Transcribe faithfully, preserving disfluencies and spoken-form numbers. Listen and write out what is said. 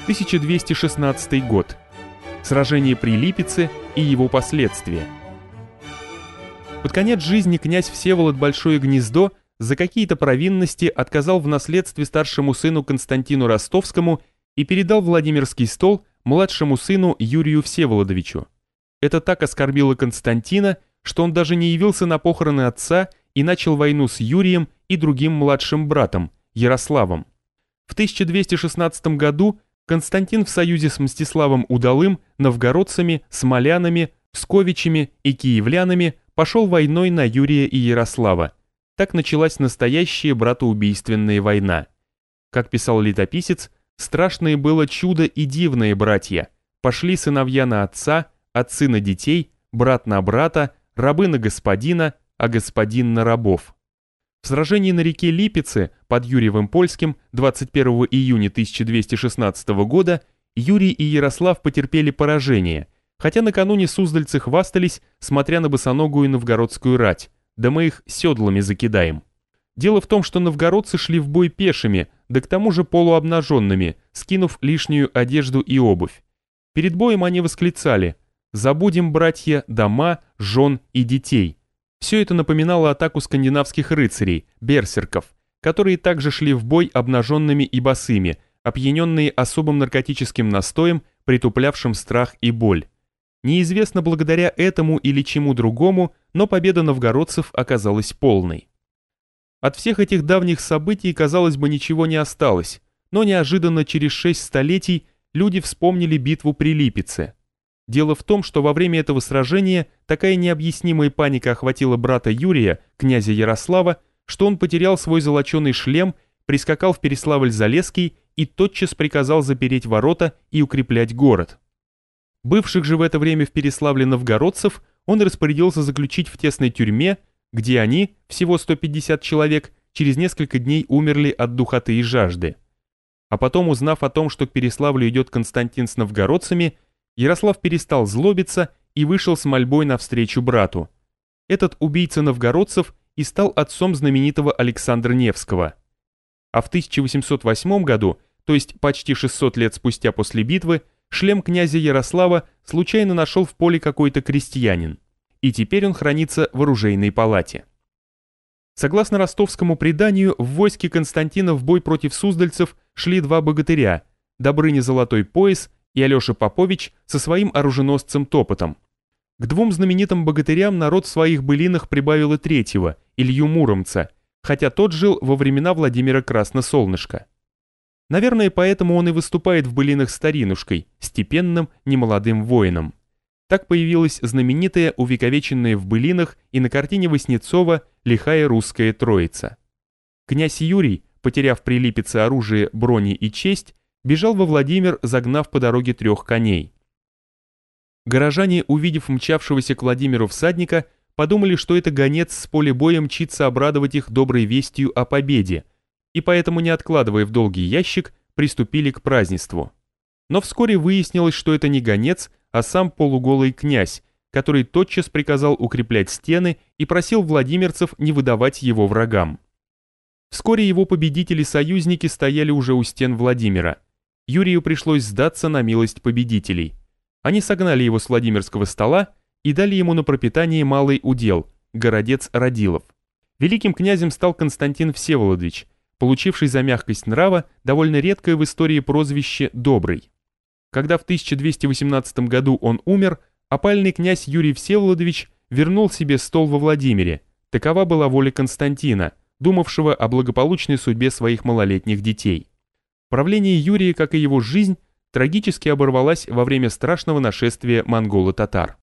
тысяча двести шестнадцатый год. Сражение при Липеце и его последствия. Под конец жизни князь Всеволод Большое Гнездо за какие-то провинности отказал в наследстве старшему сыну Константину Ростовскому и передал Владимирский стол младшему сыну Юрию Всеволодовичу. Это так оскорбило Константина, что он даже не явился на похороны отца и начал войну с Юрием и другим младшим братом, Ярославом. В тысяча двести шестнадцатом году Константин в союзе с Мстиславом Удалым, новгородцами, смолянами, псковичами и киевлянами пошел войной на Юрия и Ярослава. Так началась настоящая братоубийственная война. Как писал летописец, страшное было чудо и дивные братья. Пошли сыновья на отца, отцы на детей, брат на брата, рабы на господина, а господин на рабов. В сражении на реке Липеце под Юрьевым Польским двадцать первого июня тысяча двести шестнадцатого года Юрий и Ярослав потерпели поражение, хотя накануне суздальцы хвастались, смотря на босоногую новгородскую рать, да мы их седлами закидаем. Дело в том, что новгородцы шли в бой пешими, да к тому же полуобнаженными, скинув лишнюю одежду и обувь. Перед боем они восклицали: «Забудем, братья, дома, жен и детей». Все это напоминало атаку скандинавских рыцарей, берсерков, которые также шли в бой обнаженными и босыми, опьяненные особым наркотическим настоем, притуплявшим страх и боль. Неизвестно, благодаря этому или чему другому, но победа новгородцев оказалась полной. От всех этих давних событий, казалось бы, ничего не осталось, но неожиданно через шесть столетий люди вспомнили битву при Липеце. Дело в том, что во время этого сражения такая необъяснимая паника охватила брата Юрия, князя Ярослава, что он потерял свой золоченый шлем, прискакал в Переславль-Залесский и тотчас приказал запереть ворота и укреплять город. Бывших же в это время в Переславле новгородцев он распорядился заключить в тесной тюрьме, где они, всего сто пятьдесят человек, через несколько дней умерли от духоты и жажды. А потом, узнав о том, что к Переславлю идет Константин с новгородцами, Ярослав перестал злобиться и вышел с мольбой навстречу брату. Этот убийца новгородцев и стал отцом знаменитого Александра Невского. А в тысяча восемьсот восьмом году, то есть почти шестьсот лет спустя после битвы, шлем князя Ярослава случайно нашел в поле какой-то крестьянин, и теперь он хранится в оружейной палате. Согласно ростовскому преданию, в войске Константина в бой против суздальцев шли два богатыря – Добрыня Золотой Пояс и Алеша Попович со своим оруженосцем Топотом. К двум знаменитым богатырям народ в своих былинах прибавил и третьего, Илью Муромца, хотя тот жил во времена Владимира Красносолнышка. Наверное, поэтому он и выступает в былинах старинушкой, степенным, немолодым воином. Так появилась знаменитая, увековеченная в былинах и на картине Васнецова «Лихая русская троица». Князь Юрий, потеряв при Липеце оружие, брони и честь, бежал во Владимир, загнав по дороге трех коней. Горожане, увидев мчавшегося к Владимиру всадника, подумали, что это гонец с поля боя мчится обрадовать их доброй вестью о победе, и поэтому, не откладывая в долгий ящик, приступили к празднеству. Но вскоре выяснилось, что это не гонец, а сам полуголый князь, который тотчас приказал укреплять стены и просил владимирцев не выдавать его врагам. Вскоре его победители-союзники стояли уже у стен Владимира. Юрию пришлось сдаться на милость победителей. Они согнали его с Владимирского стола и дали ему на пропитание малый удел, городец Радилов. Великим князем стал Константин Всеволодович, получивший за мягкость нрава довольно редкое в истории прозвище «Добрый». Когда в тысяча двести восемнадцатом году он умер, опальный князь Юрий Всеволодович вернул себе стол во Владимире. Такова была воля Константина, думавшего о благополучной судьбе своих малолетних детей. Правление Юрия, как и его жизнь, трагически оборвалась во время страшного нашествия монголо-татар.